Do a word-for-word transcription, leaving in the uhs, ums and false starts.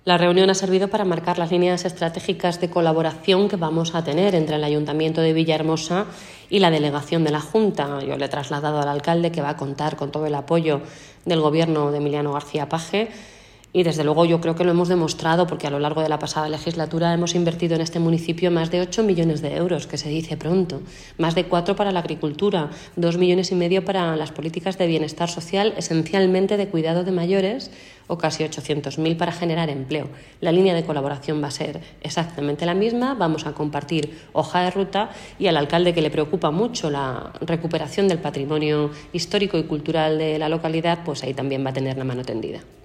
La reunión ha servido para marcar las líneas estratégicas de colaboración que vamos a tener entre el Ayuntamiento de Villahermosa y la delegación de la Junta. Yo le he trasladado al alcalde que va a contar con todo el apoyo del Gobierno de Emiliano García Paje. Y desde luego yo creo que lo hemos demostrado porque a lo largo de la pasada legislatura hemos invertido en este municipio más de ocho millones de euros, que se dice pronto, más de cuatro para la agricultura, dos millones y medio para las políticas de bienestar social, esencialmente de cuidado de mayores, o casi ochocientos mil para generar empleo. La línea de colaboración va a ser exactamente la misma, vamos a compartir hoja de ruta y al alcalde, que le preocupa mucho la recuperación del patrimonio histórico y cultural de la localidad, pues ahí también va a tener la mano tendida.